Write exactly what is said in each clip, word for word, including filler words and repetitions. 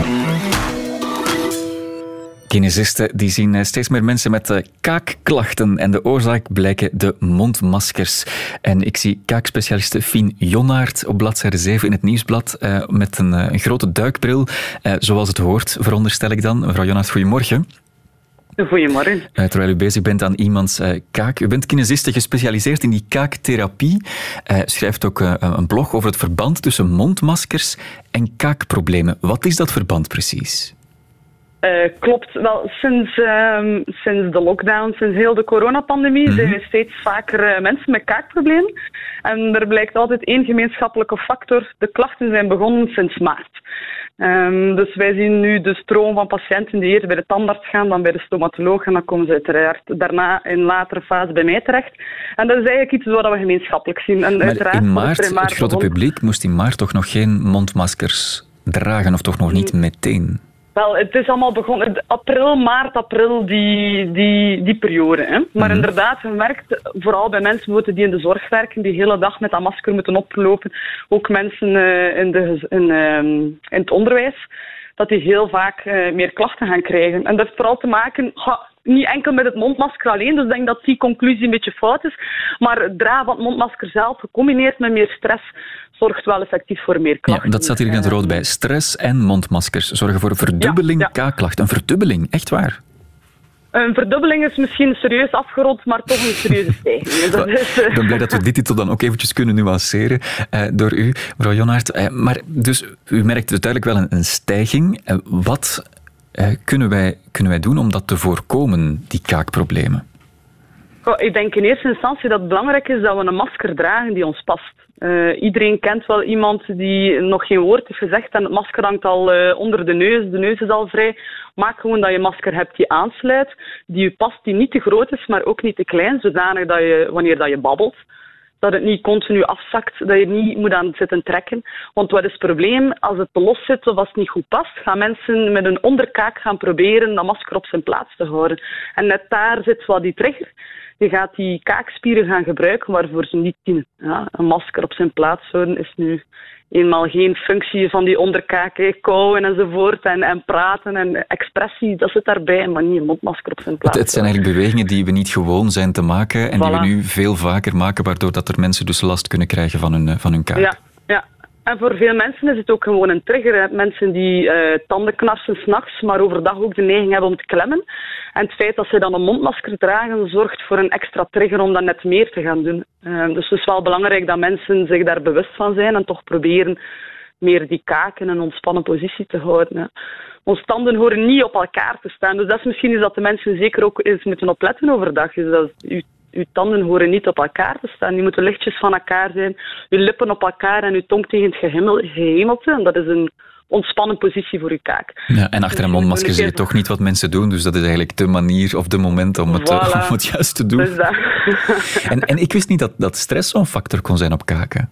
Kinesisten die zien steeds meer mensen met kaakklachten en de oorzaak blijken de mondmaskers. En ik zie kaakspecialiste Fien Jonnaert op bladzijde zeven in het Nieuwsblad uh, met een, uh, een grote duikbril, uh, zoals het hoort, veronderstel ik dan. Mevrouw Jonnaert, goedemorgen. Goedemorgen. Uh, terwijl u bezig bent aan iemands uh, kaak. U bent kinesiste gespecialiseerd in die kaaktherapie. Uh, schrijft ook uh, een blog over het verband tussen mondmaskers en kaakproblemen. Wat is dat verband precies? Uh, klopt. Wel, sinds, uh, sinds de lockdown, sinds heel de coronapandemie, mm-hmm. zijn er steeds vaker uh, mensen met kaakproblemen. En er blijkt altijd één gemeenschappelijke factor. De klachten zijn begonnen sinds maart. Um, dus wij zien nu de stroom van patiënten die eerst bij de tandarts gaan, dan bij de stomatoloog en dan komen ze uiteraard daarna in latere fase bij mij terecht. En dat is eigenlijk iets wat we gemeenschappelijk zien. En maar uiteraard, in maart, het, maart, het grote begon... publiek moest in maart toch nog geen mondmaskers dragen, of toch nog niet meteen? Wel, het is allemaal begonnen. April, maart, april, die, die, die periode. Hè. Maar mm-hmm. inderdaad, je merkt, vooral bij mensen die in de zorg werken, die de hele dag met dat masker moeten oplopen, ook mensen uh, in, de, in, uh, in het onderwijs, dat die heel vaak uh, meer klachten gaan krijgen. En dat heeft vooral te maken... Ha, niet enkel met het mondmasker alleen, dus ik denk dat die conclusie een beetje fout is. Maar het dragen van het mondmasker zelf, gecombineerd met meer stress, zorgt wel effectief voor meer klachten. Ja, dat staat hier in het rood bij. Stress en mondmaskers zorgen voor een verdubbeling ja, ja. kaakklachten. Een verdubbeling, echt waar? Een verdubbeling is misschien serieus afgerond, maar toch een serieuze stijging. Dat is, uh... Ik ben blij dat we dit titel dan ook eventjes kunnen nuanceren uh, door u, mevrouw Jonnaert. Uh, maar dus, u merkt dus duidelijk wel een, een stijging. Uh, wat... Uh, kunnen, wij, kunnen wij doen om dat te voorkomen, die kaakproblemen? Goh, ik denk in eerste instantie dat het belangrijk is dat we een masker dragen die ons past. Uh, iedereen kent wel iemand die nog geen woord heeft gezegd en het masker hangt al uh, onder de neus. De neus is al vrij. Maak gewoon dat je masker hebt die aansluit, die je past, die niet te groot is, maar ook niet te klein, zodanig dat je, wanneer dat je babbelt, dat het niet continu afzakt, dat je niet moet aan zitten trekken. Want wat is het probleem? Als het te los zit of als het niet goed past, gaan mensen met een onderkaak gaan proberen dat masker op zijn plaats te houden. En net daar zit wat die trigger. Je gaat die kaakspieren gaan gebruiken waarvoor ze niet dienen. Ja, een masker op zijn plaats houden is nu eenmaal geen functie van die onderkaak, kauwen enzovoort, en, en praten en expressie, dat zit daarbij, maar niet een mondmasker op zijn plaats. Het, het zijn eigenlijk bewegingen die we niet gewoon zijn te maken en voilà. die we nu veel vaker maken, waardoor dat er mensen dus last kunnen krijgen van hun, van hun kaak. Ja, ja. En voor veel mensen is het ook gewoon een trigger. Mensen die uh, tanden knarsen 's nachts, maar overdag ook de neiging hebben om te klemmen. En het feit dat ze dan een mondmasker dragen, zorgt voor een extra trigger om dat net meer te gaan doen. Uh, dus het is wel belangrijk dat mensen zich daar bewust van zijn en toch proberen meer die kaak in een ontspannen positie te houden. Ja. Onze tanden horen niet op elkaar te staan. Dus dat is misschien iets dat de mensen zeker ook eens moeten opletten overdag. Is dat u Uw tanden horen niet op elkaar te staan. Die moeten lichtjes van elkaar zijn. Uw lippen op elkaar en uw tong tegen het gehemelte. En dat is een ontspannen positie voor uw kaak. Ja, en achter een mondmasker zie je toch niet wat mensen doen. Dus dat is eigenlijk de manier of de moment om het, voilà. om het juist te doen. Dus dat. en, en ik wist niet dat, dat stress zo'n factor kon zijn op kaken.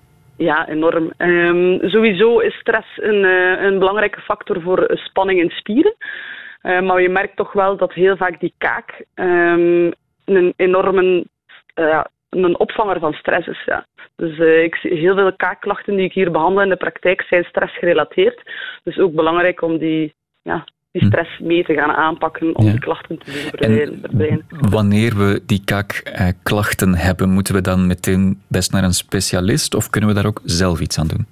Ja, enorm. Um, sowieso is stress een, uh, een belangrijke factor voor spanning in spieren. Uh, maar je merkt toch wel dat heel vaak die kaak... Um, een enorme uh, een opvanger van stress is. Ja. Dus uh, ik zie heel veel kaakklachten die ik hier behandel in de praktijk zijn stressgerelateerd. Dus ook belangrijk om die, ja, die stress mee te gaan aanpakken om ja. die klachten te verdwijnen. Wanneer we die kaakklachten hebben, moeten we dan meteen best naar een specialist of kunnen we daar ook zelf iets aan doen?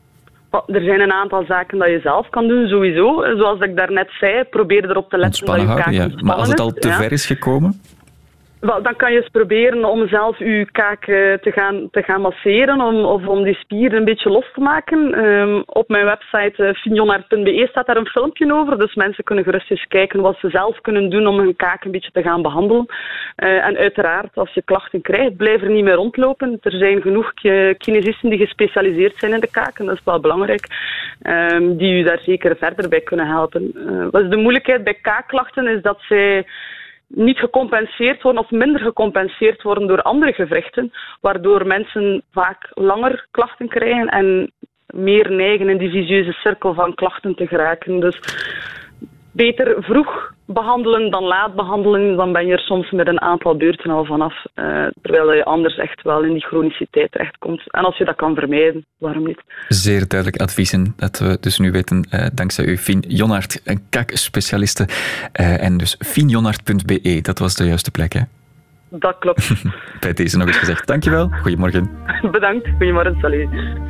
Er zijn een aantal zaken dat je zelf kan doen, sowieso. Zoals ik daarnet zei, probeer erop te letten dat je kaak houden, ja. ontspannen is. Maar als het al te ja. ver is gekomen? Wel, dan kan je eens proberen om zelf je kaak uh, te, gaan, te gaan masseren om, of om die spieren een beetje los te maken. Um, op mijn website uh, fien jonnaert punt b e staat daar een filmpje over, dus mensen kunnen gerust eens kijken wat ze zelf kunnen doen om hun kaak een beetje te gaan behandelen. Uh, en uiteraard, als je klachten krijgt, blijf er niet meer rondlopen. Er zijn genoeg kinesisten die gespecialiseerd zijn in de kaak en dat is wel belangrijk, um, die u daar zeker verder bij kunnen helpen. Uh, wat is de moeilijkheid bij kaakklachten is dat zij niet gecompenseerd worden of minder gecompenseerd worden door andere gewrichten, waardoor mensen vaak langer klachten krijgen en meer neigen in die vicieuze cirkel van klachten te geraken. Dus beter vroeg behandelen dan laat behandelen. Dan ben je er soms met een aantal beurten al vanaf. Uh, terwijl je anders echt wel in die chroniciteit terechtkomt. En als je dat kan vermijden, waarom niet? Zeer duidelijk adviezen dat we dus nu weten, uh, dankzij u, Fien Jonnaert, een kaakspecialiste. Uh, en dus fien jonnaert punt b e, dat was de juiste plek, hè? Dat klopt. Bij deze nog eens gezegd. Dankjewel. Goedemorgen. Bedankt. Goedemorgen. Salut.